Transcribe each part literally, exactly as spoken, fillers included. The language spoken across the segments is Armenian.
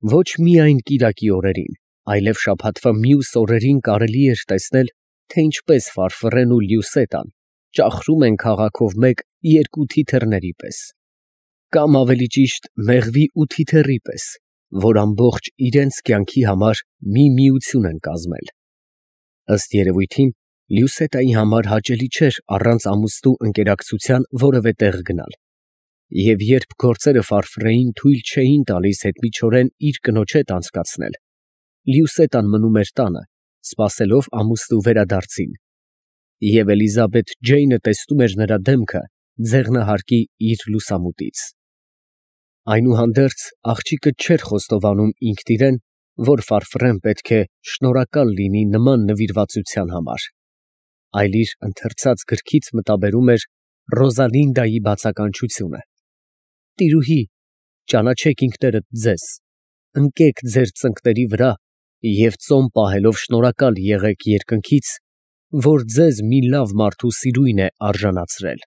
Ոչ միայն կիրակի օրերին, այլև շաբաթվա մյուս օրերին կարելի էր տեսնել, թե ինչպես Ֆարֆռեն ու Լյուսետան ճախրում են քաղաքով մեկ երկու թիթեռների պես, կամ ավելի ճիշտ մեղվի ու թիթեռի պես, որ ամբողջ իրենց կյանքի համար մի միություն են կազմել։ Ըստ երևույթին, Լյուսետայի համար հաճելի չէր առանց ամուսնու ընկերակցության որևէ տեղ գնալ, և երբ գործերը Ֆարֆռեին թույլ չէին տալիս հետմիջորեն իր կնոջ հետ անցկացնել, Լյուսետան մնում էր տանը, սպասելով ամուսնու վերադարձին, և Էլիզաբեթ Ջեյնը տեսնում էր նրա դեմքը ձեղնահարկի իր լուսամուտից։ Այնուհանդերձ, աղջիկը չէր խոստովանում ինքն իրեն, որ Ֆարֆռեն պետք է շնորհակալ լինի նման նվիրվածության համար, այլ իր ընթերցած գրքից մտաբերում էր Ռոզալինդայի բացականչությունը. «Տիրուհի, ճանաչեք ինքներդ ձեզ, ընկեք ձեր ծնկների վրա և ծոմ պահելով շնորհակալ եղեք երկնքից, որ ձեզ մի լավ մարդու սիրույն է արժանացրել»։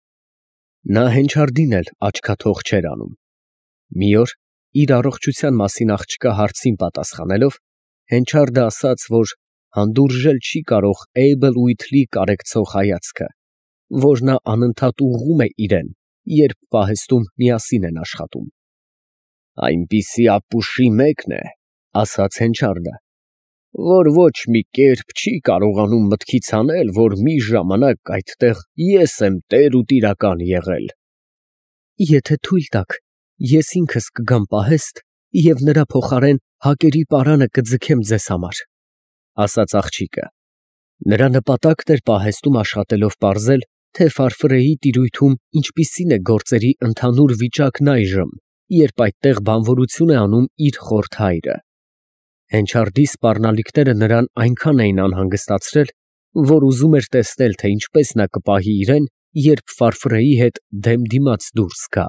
Նա հենչարդին էլ աչքաթող չէր անում։ Մի օր, իր առողջության մասին աղջկա հարցին պատասխանելով, հենչարդը ասաց, որ հանդուրժել չի կարող Էյբլ Ուիթլի կարեկցող հայացքը, որ նա անընդհատ ուղղում է իրեն, երբ պահեստում միասին են աշխատում։ «Այնպիսի ապուշի մեկն է, ֊ ասաց հենչարդը, ֊ որ ոչ մի կերպ չի կարողանում մտքից հանել, որ մի ժամանակ այդտեղ ես եմ տեր ու տիրակալ եղել»։ «Եթե թույլ տաք, ես ինքս կգամ պահեստ և նրա փոխարեն հակերի պարանը կձգեմ ձեզ համար», ֊ ասաց աղջիկը։ Նրա նպատակն էր պահեստում աշխատելով պարզել, թե Ֆարֆռեի տիրույթում ինչպիսին է գործերի ընդհանուր վիճակն այժմ, երբ այդտեղ բանվորություն է անում իր խորթ հայրը։ Հենչարդի սպառնալիքները նրան այնքան էին անհանգստացրել, որ ուզում էր տեսնել, թե ինչպես նա կպահի իրեն, երբ Ֆարֆռեի հետ դեմ դիմաց դուրս գա։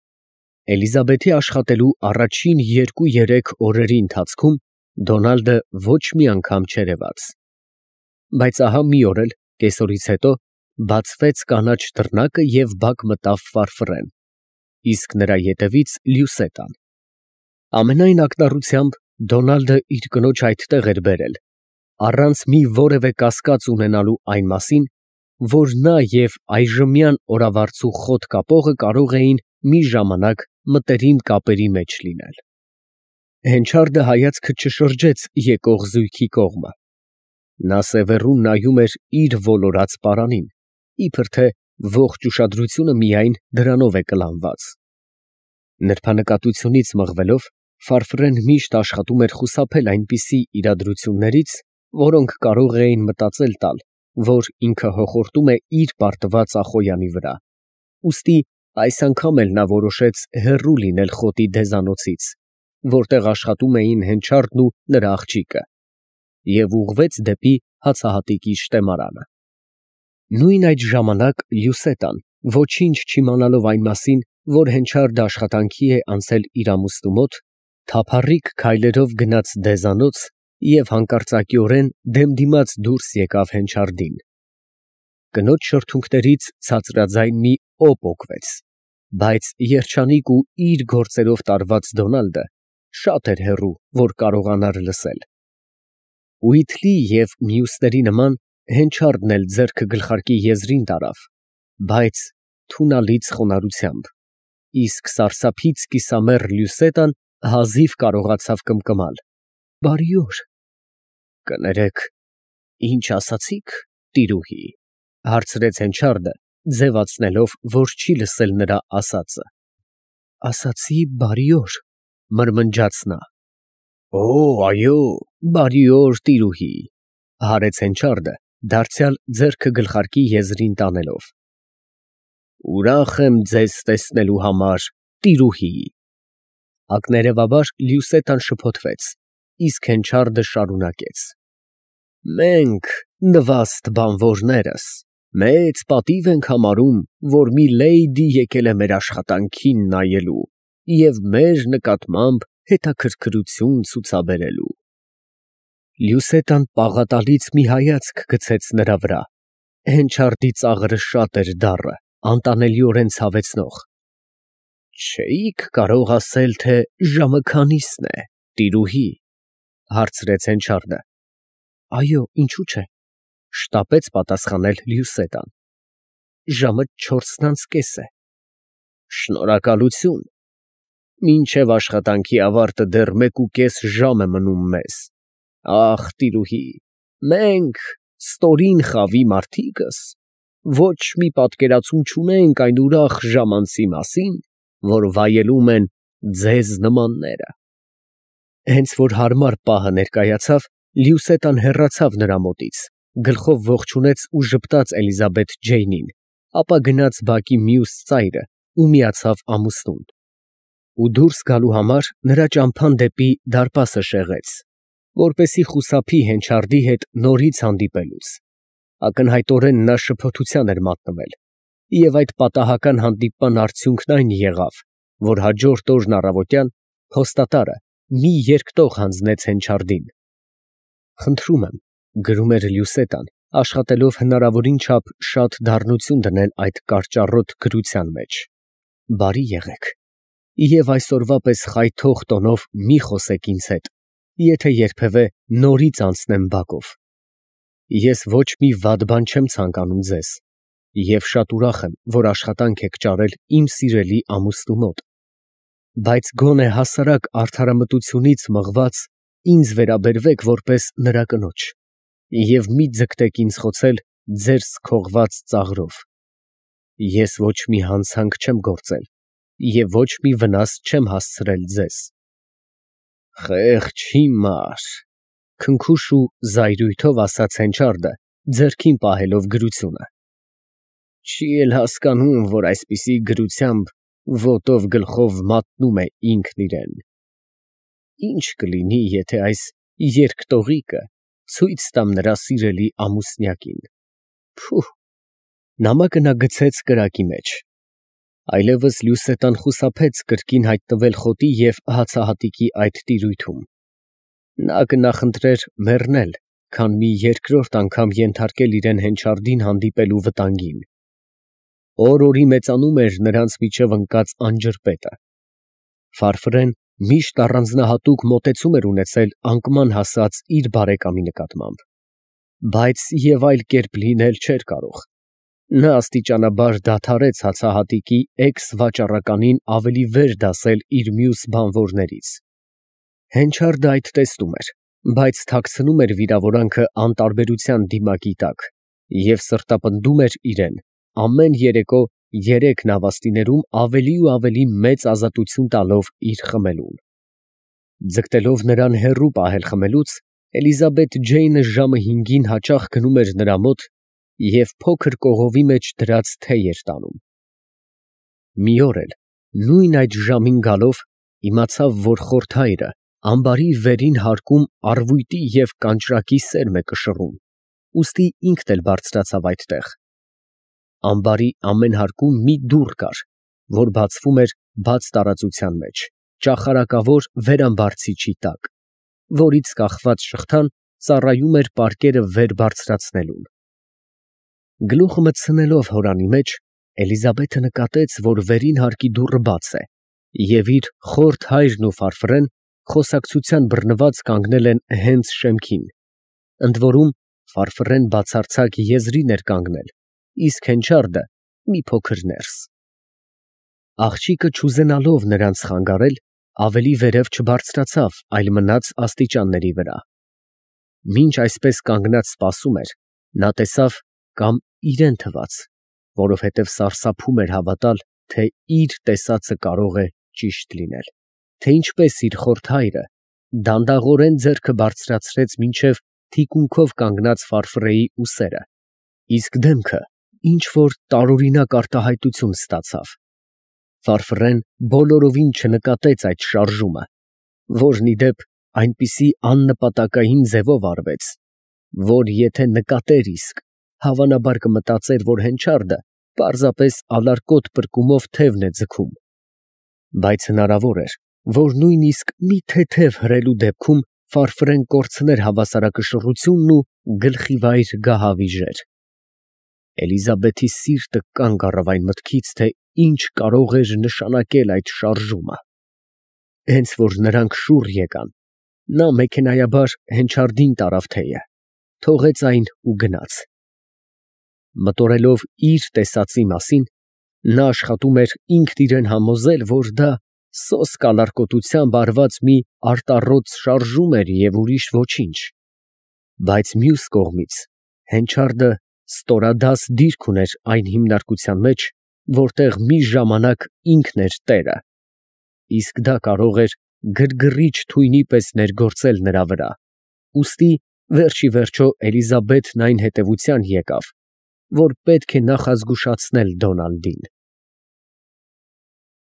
Էլիզաբեթի աշխատելու առաջին երկու֊երեք օրերի ընթացքում Դոնալդը ոչ մի անգամ չերևաց։ Բայց ահա մի օր էլ, կեսօրից հետո, բացվեց կանաչ դռնակը և բակ մտավ Ֆարֆռեն, իսկ նրա ետևից Լյուսետան։ Ամենայն ակնառությամբ Դոնալդը իր կնոջ այդտեղ էր բերել, առանց մի որևէ կասկած ունենալու այն մասին, որ նա և այժմյան օրավարձու խոտ կապողը կարող էին մի ժամանակ մտերիմ կապերի մեջ լինել։ Հենչարդը հայացքը չշրջեց եկող զույգի կողմը։ Նա սևեռուն նայում էր իր ոլորած պարանին, իբր թե ողջ ուշադրությունը միայն դրանով է կլանված։ Նրբանկատությունից մղվելով, Ֆարֆռեն միշտ աշխատում էր խուսափել այնպիսի իրադրություններից, որոնք կարող էին մտածել տալ, որ ինքը հոխորտում է իր պարտված Ախոյանի վրա։ Ուստի այս անգամ էլ նա որոշեց հեռու լինել խոտի դեզանոցից, որտեղ աշխատում էին հենչարդն ու նրա աղջիկը, և ուղղվեց դեպի հացահատիկի շտեմարանը։ Նույն այդ ժամանակ Լյուսետան, ոչինչ չիմանալով այն մասին, որ հենչարդը աշխատանքի է անցել իր ամուսնու մոտ, թափառիկ քայլերով գնաց դեզանոց և հանկարծակիորեն դեմ դիմաց դուրս եկավ հենչարդին։ Կնոջ շրթունքներից ցածրաձայն մի օ պոկվեց, բայց երջանիկ ու իր գործերով տարված Դոնալդը շատ էր հեռու, որ կարողանար լսել։ Ուիթլի և մյուսների նման հենչարդն էլ ձեռքը գլխարկի եզրին տարավ, բայց թունալից խոնարհությամբ, իսկ սարսափից կիսամեռ Լյուսետան հազիվ կարողացավ կմկմալ. «Բարի օր»։ «Կներեք, ինչ ասացիք, տիրուհի», ֊ հարցրեց հենչարդը, ձևացնելով, որ չի լսել նրա ասածը։ «Ասացի բարի օր», ֊ մրմնջաց նա։ «Օ, այո, բարի օր, տիրուհի», ֊ հարեց հենչարդը, դարձյալ ձեռքը գլխարկի եզրին տանելով։ «Ուրախ եմ ձեզ տեսնելու համար, տիրուհի»։ Ակներևաբար Լյուսետան շփոթվեց, իսկ հենչարդը շարունակեց. «Մենք, նվաստ բանվորներս, մեծ պատիվ ենք համարում, որ մի լեյդի եկել է մեր աշխատանքին նայելու և մեր նկատմամբ հետաքրքրություն ցուցաբերելու»։ Լյուսետան պաղատալից մի հայացք գցեց նրա վրա։ Հենչարդի ծաղրը շատ էր դառը, անտանելիորեն ցավեցնող։ «Չէի՞ք կարող ասել, թե ժամը քանիսն է, տիրուհի, հարցրեց Հենչարդը։ Այո, ինչու՞ չէ, շտապեց պատասխանել Լյուսետան։ Ժամը չորսն անց կես է։ Շնորհակալություն։ Մինչև աշխատանքի ավարտը դեռ մեկ ու կես ժամ է մնում մեզ։ Ախ, տիրուհի, մենք, ստորին խավի մարդիկս, ոչ մի պատկերացում չունենք այն ուրախ ժամանցի մասին, որ վայելում են ձեզ նմանները։ Հենց որ հարմար պահը ներկայացավ, Լյուսետան հեռացավ նրա մոտից, գլխով ողջունեց ու ժպտաց Էլիզաբեթ Ջեյնին, ապա գնաց բակի մյուս ծայրը ու միացավ ամուսնուն։ Ու դուրս գալու համար նրա ճամփան դեպի դարպասը շեղեց, որպեսզի խուսափի Հենչարդի հետ նորից հանդիպելուց։ Ակնհայտորեն նա շփոթության էր մատնվել, և այդ պատահական հանդիպման արդյունքն այն եղավ, որ հաջորդ օրն առավոտյան փոստատարը մի երկտող հանձնեց Հենչարդին։ Խնդրում եմ, գրում էր Լյուսետան, աշխատելով հնարավորին չափ շատ դառնություն դնել այդ կարճառոտ գրության մեջ, բարի եղեք, և այսօրվա պես խայթող տոնով մի խոսեք ինձ հետ, եթե երբևէ նորից անցնեմ բակով։ Ես ոչ մի վատ բան չեմ ցանկանում ձեզ, և շատ ուրախ եմ, որ աշխատանք եք ճարել իմ սիրելի ամուսնու մոտ, բայց գոնե հասարակ արդարամտությունից մղված ինձ վերաբերվեք որպես նրա կնոջ և մի ձգտեք ինձ խոցել ձեր սքողված ծաղրով։ Ես ոչ մի հանցանք չեմ գործել և ոչ մի վնաս չեմ հասցրել ձեզ։ Խեղճ հիմար, քնքուշ ու զայրույթով ասաց Հենչարդը, ձեռքին պահելով գրությունը։ Չի էլ հասկանում, որ այսպիսի գրությամբ ոտով գլխով մատնում է ինքն իրեն։ Ինչ կլինի, եթե այս երկտողիկը ցույց տամ նրա սիրելի ամուսնյակին։ Փուհ։ Նամակը նա գցեց կրակի մեջ։ Այլևս Լյուսետան խուսափեց կրկին հայտնվել խոտի և հացահատիկի այդ տիրույթում։ Նա կնախընտրեր մեռնել, քան մի երկրորդ անգամ ենթարկել իրեն Հենչարդին հանդիպելու վտանգին։ Օր֊օրի մեծանում էր նրանց միջև ընկած անջրպետը։ Ֆարֆրեն միշտ առանձնահատուկ մոտեցում էր ունեցել անկման հասած իր բարեկամի նկատմամբ, բայց և այլ կերպ լինել չէր կարող։ Նա աստիճանաբար դադարեց հացահատիկի էքս֊վաճառականին ավելի վեր դասել իր մյուս բանվորներից։ Հենչարդը այդ տեսնում էր, բայց թաքցնում էր վիրավորանքը անտարբերության դիմակի տակ և սրտապնդում էր իրեն ամեն երեկո երեք նավաստիներում ավելի ու ավելի մեծ ազատություն տալով իր խմելուն։ Ձգտելով նրան հեռու պահել խմելուց, Էլիզաբեթ Ջեյնը ժամը հինգին հաճախ գնում էր նրա մոտ և փոքր կողովի մեջ դրած թեյ էր տանում։ Մի օր էլ, նույն այդ ժամին գալով, իմացավ, որ խորթայրը ամբարի վերին հարկում առվույտի և կանճրակի սերմ է կշռում, ուստի ինքն էլ բարձրացավ այդտեղ։ Ամբարի ամեն հարկում մի դուռ կար, որ բացվում էր բաց տարածության մեջ, ճախարակավոր վերամբարձիչի տակ, որից կախված շղթան ծառայում էր պարկերը վեր բարձրացնելուն։ Գլուխը մտցնելով հորանի մեջ, Էլիզաբեթը նկատեց, որ վերին հարկի դուռը բաց է, և իր խորթ հայրն ու Ֆարֆրեն խոսակցության բռնված կանգնել են հենց շեմքին, ընդ որում Ֆարֆրեն բացարձակ եզրին էր կանգնել, իսկ Հենչարդը մի փոքր ներս։ Աղջիկը չուզենալով նրանց խանգարել, ավելի վերև չբարձրացավ, այլ մնաց աստիճանների վրա։ Մինչ այսպես կանգնած սպասում էր, նա տեսավ, կամ իրեն թվաց, որովհետև սարսափում էր հավատալ, թե իր տեսածը կարող է ճիշտ լինել, թե ինչպես իր խորթ հայրը դանդաղորեն ձեռքը բարձրացրեց մինչև թիկունքով կանգնած Ֆարֆրեի ուսերը, իսկ դեմքը ինչ֊որ տարօրինակ արտահայտություն ստացավ։ Ֆարֆրեն բոլորովին չնկատեց այդ շարժումը, որն ի դեպ այնպիսի աննպատակային ձևով արվեց, որ եթե նկատեր իսկ, հավանաբար կմտածեր, որ Հենչարդը պարզապես ալարկոտ պրկումով թևն է ձգում։ Բայց հնարավոր էր, որ նույնիսկ մի թեթև հրելու դեպքում Ֆարֆրեն կորցներ հավասարակշռությունն ու գլխիվայր գահավիժեր։ Էլիզաբեթի սիրտը կանգ առավ այն մտքից, թե ինչ կարող էր նշանակել այդ շարժումը։ Հենց որ նրանք շուռ եկան, Նա մեքենայաբար Հենչարդին տարավ թեյը, թողեց այն ու գնաց։ Մտորելով իր տեսածի մասին, նա աշխատում էր ինքն իրան համոզել, որ դա սոսկ ալարկոտությամբ արված մի արտառոց շարժում էր և ուրիշ ոչինչ, բայց մյուս կողմից Հենչարդը ստորադաս դիրք ուներ այն հիմնարկության մեջ, որտեղ մի ժամանակ ինքն էր տերը, իսկ դա կարող էր գրգռիչ թույնի պես ներգործել նրա վրա, ուստի վերջիվերջո Էլիզաբեթն այն հետևության եկավ, որ պետք է նախազգուշացնել Դոնալդին։